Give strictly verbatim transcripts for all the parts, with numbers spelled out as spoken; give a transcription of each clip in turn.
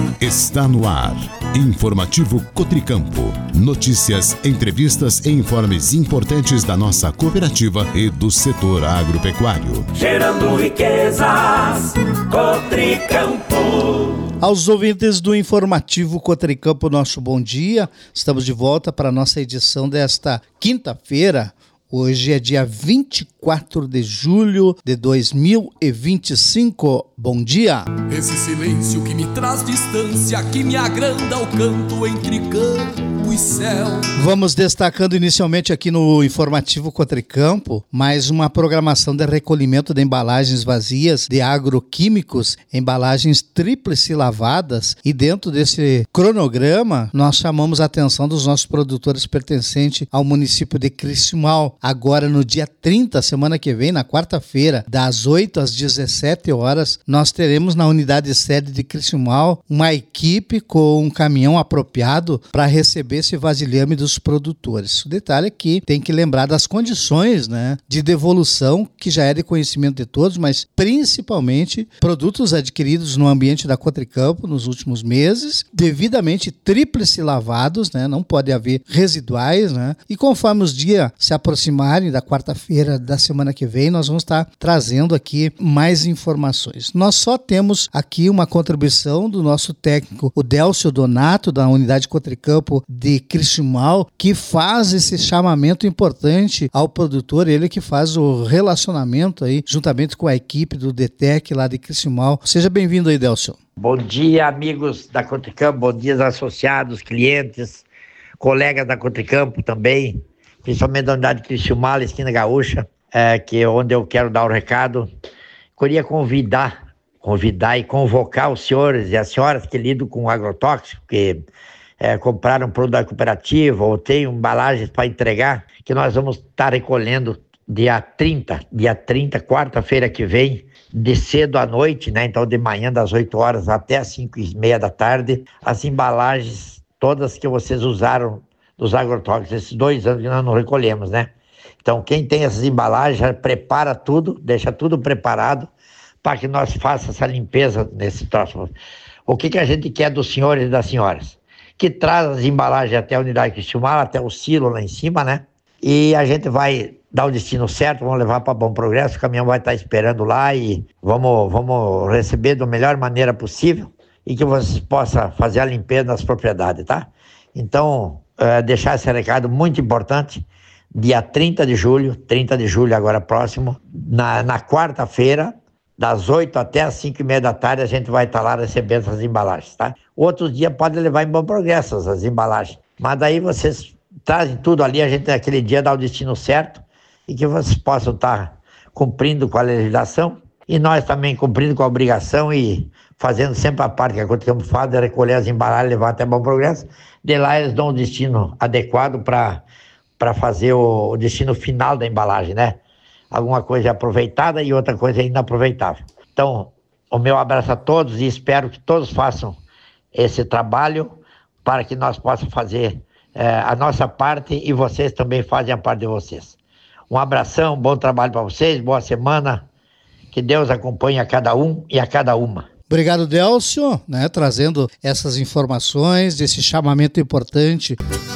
Está no ar. Informativo Cotricampo. Notícias, entrevistas e informes importantes da nossa cooperativa e do setor agropecuário. Gerando riquezas, Cotricampo. Aos ouvintes do Informativo Cotricampo, nosso bom dia. Estamos de volta para a nossa edição desta quinta-feira. Hoje é dia vinte e quatro de julho de dois mil e vinte e cinco. Bom dia! Esse silêncio que me traz distância, que me agranda o canto entre campo e céu. Vamos destacando inicialmente aqui no Informativo Cotricampo mais uma programação de recolhimento de embalagens vazias de agroquímicos, embalagens tríplice lavadas, e dentro desse cronograma nós chamamos a atenção dos nossos produtores pertencentes ao município de Criciúmal. Agora no dia trinta, semana que vem, na quarta-feira, das oito às dezessete horas, nós teremos na unidade sede de Criciúmal uma equipe com um caminhão apropriado para receber esse vasilhame dos produtores. O detalhe é que tem que lembrar das condições, né, de devolução, que já é de conhecimento de todos, mas principalmente produtos adquiridos no ambiente da Cotricampo nos últimos meses, devidamente tríplice lavados, né, não pode haver residuais, né, e conforme os dias se aproximarem da quarta-feira da semana que vem, nós vamos estar trazendo aqui mais informações. Nós só temos aqui uma contribuição do nosso técnico, o Délcio Donato, da unidade Cotricampo de Criciúmal, que faz esse chamamento importante ao produtor, ele que faz o relacionamento aí, juntamente com a equipe do D T E C lá de Criciúmal. Seja bem-vindo aí, Délcio. Bom dia, amigos da Cotricampo, bom dia, associados, clientes, colegas da Cotricampo também, principalmente da unidade Criciúmal, esquina Gaúcha, é, que é onde eu quero dar o recado. Queria convidar, convidar e convocar os senhores e as senhoras que lidam com agrotóxico, que é, compraram um produto da cooperativa ou têm embalagens para entregar, que nós vamos estar recolhendo dia trinta, dia trinta, quarta-feira que vem, de cedo à noite, né? Então de manhã das oito horas até as cinco e meia da tarde, as embalagens todas que vocês usaram dos agrotóxicos, esses dois anos que nós não recolhemos, né? Então, quem tem essas embalagens, já prepara tudo, deixa tudo preparado para que nós façamos essa limpeza nesse troço. O que, que a gente quer dos senhores e das senhoras? Que traz as embalagens até a unidade Criciúmal, até o silo lá em cima, né? E a gente vai dar o destino certo, vamos levar para Bom Progresso, o caminhão vai estar esperando lá e vamos, vamos receber da melhor maneira possível e que vocês possam fazer a limpeza nas propriedades, tá? Então, Uh, deixar esse recado muito importante, dia trinta de julho, trinta de julho agora próximo, na, na quarta-feira, das oito até as cinco e meia da tarde, a gente vai estar lá recebendo essas embalagens, tá? Outros dias pode levar em Bom Progresso as embalagens, mas daí vocês trazem tudo ali, a gente naquele dia dá o destino certo e que vocês possam estar cumprindo com a legislação e nós também cumprindo com a obrigação e fazendo sempre a parte que a Cotricampo faz, de recolher as embalagens e levar até Bom Progresso. De lá eles dão o destino adequado para para fazer o, o destino final da embalagem, né? Alguma coisa aproveitada e outra coisa inaproveitável. Então, o meu abraço a todos e espero que todos façam esse trabalho para que nós possamos fazer é, a nossa parte e vocês também fazem a parte de vocês. Um abração, bom trabalho para vocês, boa semana, que Deus acompanhe a cada um e a cada uma. Obrigado, Délcio, né, trazendo essas informações, esse chamamento importante.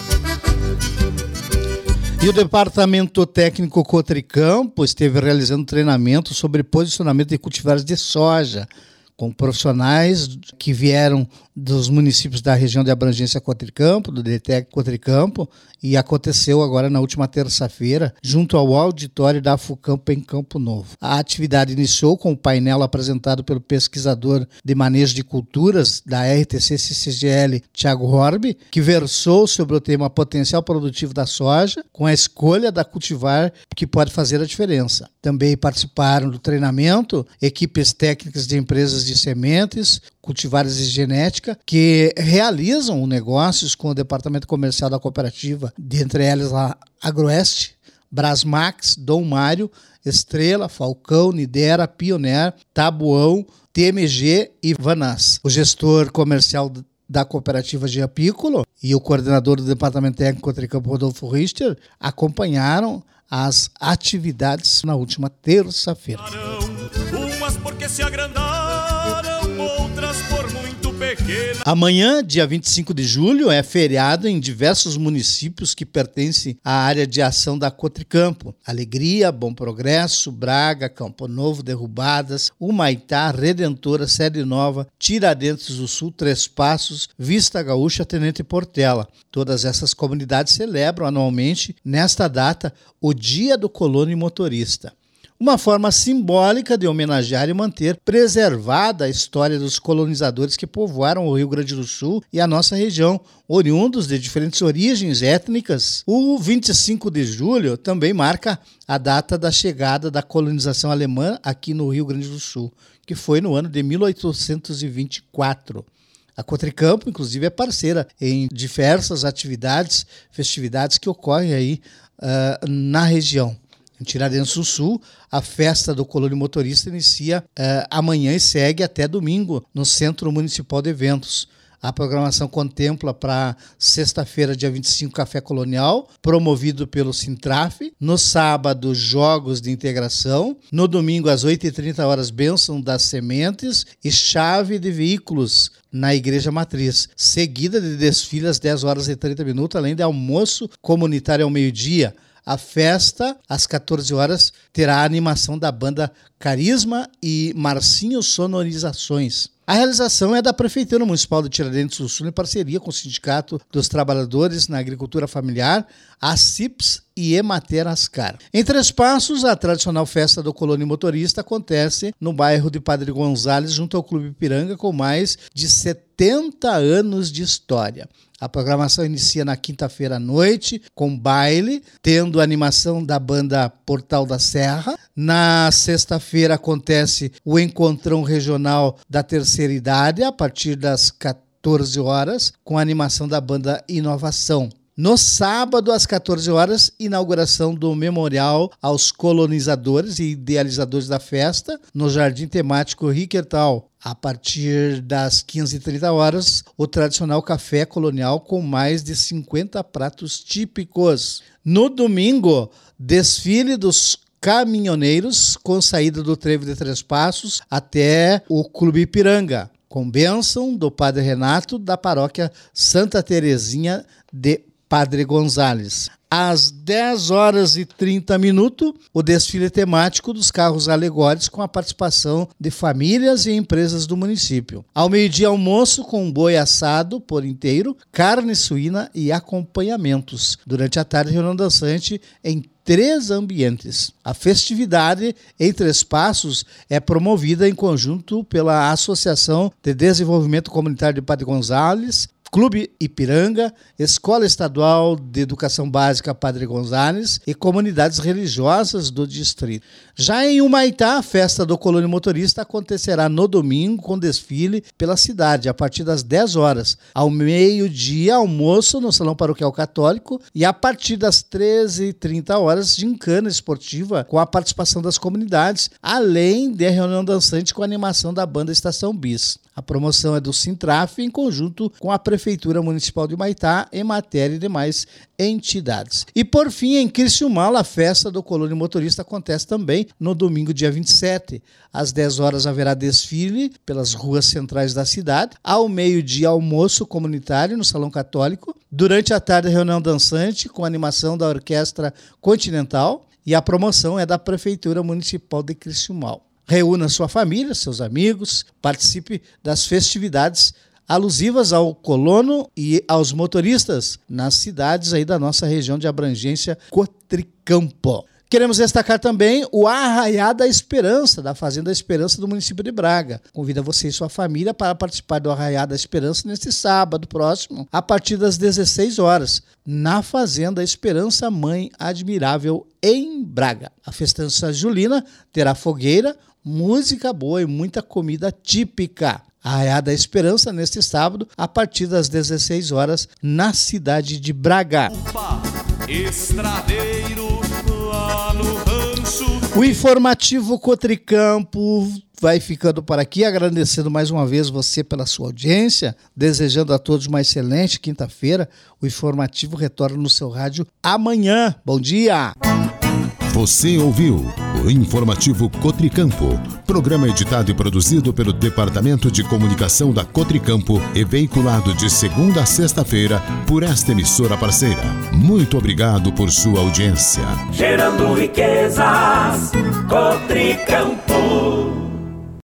E o Departamento Técnico Cotricampo esteve realizando treinamento sobre posicionamento de cultivares de soja, com profissionais que vieram dos municípios da região de abrangência Cotricampo, do D T E C Cotricampo, e aconteceu agora na última terça-feira, junto ao auditório da Afucampo em Campo Novo. A atividade iniciou com o painel apresentado pelo pesquisador de manejo de culturas da R T C C C G L, Thiago Horby, que versou sobre o tema potencial produtivo da soja, com a escolha da cultivar que pode fazer a diferença. Também participaram do treinamento equipes técnicas de empresas de sementes, cultivares de genética, que realizam negócios com o departamento comercial da cooperativa, dentre elas a Agroeste, Brasmax, Dom Mário, Estrela, Falcão, Nidera, Pioneer, Tabuão, T M G e Vanas. O gestor comercial da cooperativa Jean Piccolo e o coordenador do departamento técnico Cotricampo, Rodolfo Richter, acompanharam as atividades na última terça-feira. Umas porque se agrandaram, outras por muito pegar. pequena. Amanhã, dia vinte e cinco de julho, é feriado em diversos municípios que pertencem à área de ação da Cotricampo. Alegria, Bom Progresso, Braga, Campo Novo, Derrubadas, Humaitá, Redentora, Sede Nova, Tiradentes do Sul, Três Passos, Vista Gaúcha, Tenente Portela. Todas essas comunidades celebram anualmente, nesta data, o Dia do Colono Motorista. Uma forma simbólica de homenagear e manter preservada a história dos colonizadores que povoaram o Rio Grande do Sul e a nossa região, oriundos de diferentes origens étnicas. O vinte e cinco de julho também marca a data da chegada da colonização alemã aqui no Rio Grande do Sul, que foi no ano de mil oitocentos e vinte e quatro. A Cotricampo, inclusive, é parceira em diversas atividades, festividades que ocorrem aí uh, na região. Em Tiradentes do Sul, a festa do Colono Motorista inicia uh, amanhã e segue até domingo no Centro Municipal de Eventos. A programação contempla para sexta-feira, dia vinte e cinco, Café Colonial, promovido pelo Sintraf. No sábado, Jogos de Integração. No domingo, às oito e trinta horas, Bênção das Sementes e Chave de Veículos na Igreja Matriz. Seguida de desfile às dez horas e trinta minutos, além de almoço comunitário ao meio-dia. A festa, às quatorze horas, terá a animação da banda Carisma e Marcinho Sonorizações. A realização é da Prefeitura Municipal de Tiradentes do Sul em parceria com o Sindicato dos Trabalhadores na Agricultura Familiar, a CIPS e Emater Ascar. Em Três Passos, a tradicional festa do Colono Motorista acontece no bairro de Padre Gonzales, junto ao Clube Ipiranga, com mais de setenta anos de história. A programação inicia na quinta-feira à noite, com baile, tendo a animação da banda Portal da Serra. Na sexta-feira acontece o Encontrão Regional da Terceira Idade, a partir das quatorze horas, com a animação da banda Inovação. No sábado, às quatorze horas, inauguração do Memorial aos Colonizadores e Idealizadores da Festa, no Jardim Temático Riquertal. A partir das quinze e trinta horas, o tradicional café colonial com mais de cinquenta pratos típicos. No domingo, desfile dos caminhoneiros com saída do Trevo de Três Passos até o Clube Ipiranga, com bênção do Padre Renato da paróquia Santa Terezinha de Padre Gonzales. Às dez horas e trinta minutos, o desfile temático dos carros alegóricos com a participação de famílias e empresas do município. Ao meio-dia, almoço com boi assado por inteiro, carne suína e acompanhamentos. Durante a tarde, reunião dançante em três ambientes. A festividade em Três Passos é promovida em conjunto pela Associação de Desenvolvimento Comunitário de Padre Gonzales, Clube Ipiranga, Escola Estadual de Educação Básica Padre Gonzales e comunidades religiosas do distrito. Já em Humaitá, a festa do Colono Motorista acontecerá no domingo com desfile pela cidade, a partir das dez horas. Ao meio-dia, almoço no Salão Paroquial Católico e a partir das treze e trinta horas, gincana esportiva com a participação das comunidades, além de reunião dançante com a animação da banda Estação Bis. A promoção é do Sintraf em conjunto com a Prefeitura Municipal de Humaitá, Emater e demais entidades. E por fim, em Criciúmal, a festa do Colono Motorista acontece também no domingo, dia vinte e sete. Às dez horas haverá desfile pelas ruas centrais da cidade. Ao meio-dia, almoço comunitário no Salão Católico. Durante a tarde, reunião dançante com animação da Orquestra Continental. E a promoção é da Prefeitura Municipal de Criciúmal. Reúna sua família, seus amigos, participe das festividades alusivas ao colono e aos motoristas nas cidades aí da nossa região de abrangência Cotricampo. Queremos destacar também o Arraiá da Esperança, da Fazenda Esperança do município de Braga. Convido você e sua família para participar do Arraiá da Esperança neste sábado próximo, a partir das dezesseis horas, na Fazenda Esperança Mãe Admirável, em Braga. A festança julina terá fogueira, música boa e muita comida típica. Arraiá da Esperança neste sábado, a partir das dezesseis horas, na cidade de Braga. Estradeiro lá no rancho. O informativo Cotricampo vai ficando por aqui, agradecendo mais uma vez você pela sua audiência, desejando a todos uma excelente quinta-feira. O informativo retorna no seu rádio amanhã. Bom dia! Você ouviu o Informativo Cotricampo, programa editado e produzido pelo Departamento de Comunicação da Cotricampo e veiculado de segunda a sexta-feira por esta emissora parceira. Muito obrigado por sua audiência. Gerando riquezas, Cotricampo.